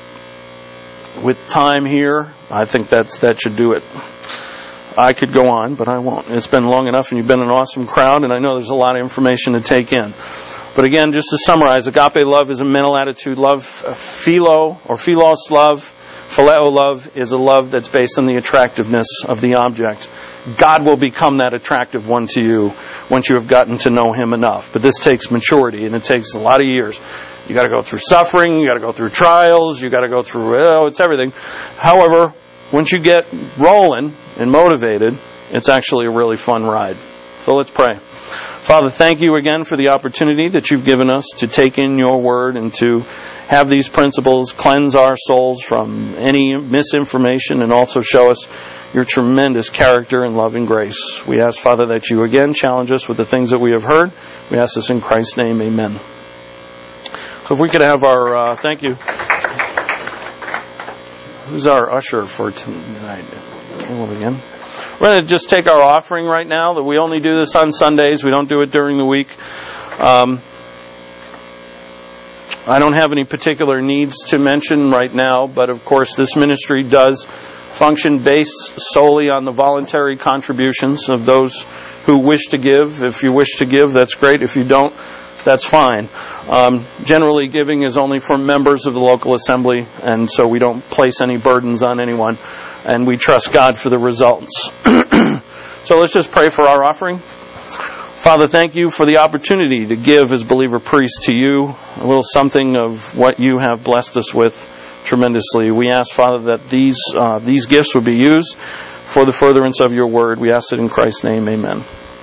Speaker 1: with time here, I think that should do it. I could go on, but I won't. It's been long enough, and you've been an awesome crowd, and I know there's a lot of information to take in. But again, just to summarize, agape love is a mental attitude love. Philo or philos love, phileo love, is a love that's based on the attractiveness of the object. God will become that attractive one to you once you have gotten to know Him enough. But this takes maturity, and it takes a lot of years. You got to go through suffering, you got to go through trials, you got to go through, it's everything. However, once you get rolling and motivated, it's actually a really fun ride. So let's pray. Father, thank you again for the opportunity that you've given us to take in your word and to have these principles cleanse our souls from any misinformation and also show us your tremendous character and love and grace. We ask, Father, that you again challenge us with the things that we have heard. We ask this in Christ's name, amen. So if we could have our, thank you. Who's our usher for tonight? Again. We're going to just take our offering right now. That we only do this on Sundays. We don't do it during the week. I don't have any particular needs to mention right now, but of course this ministry does function based solely on the voluntary contributions of those who wish to give. If you wish to give, that's great. If you don't, that's fine. Generally, giving is only for members of the local assembly, and so we don't place any burdens on anyone. And we trust God for the results. So let's just pray for our offering. Father, thank you for the opportunity to give as believer priests to you a little something of what you have blessed us with tremendously. We ask, Father, that these gifts would be used for the furtherance of your word. We ask it in Christ's name. Amen.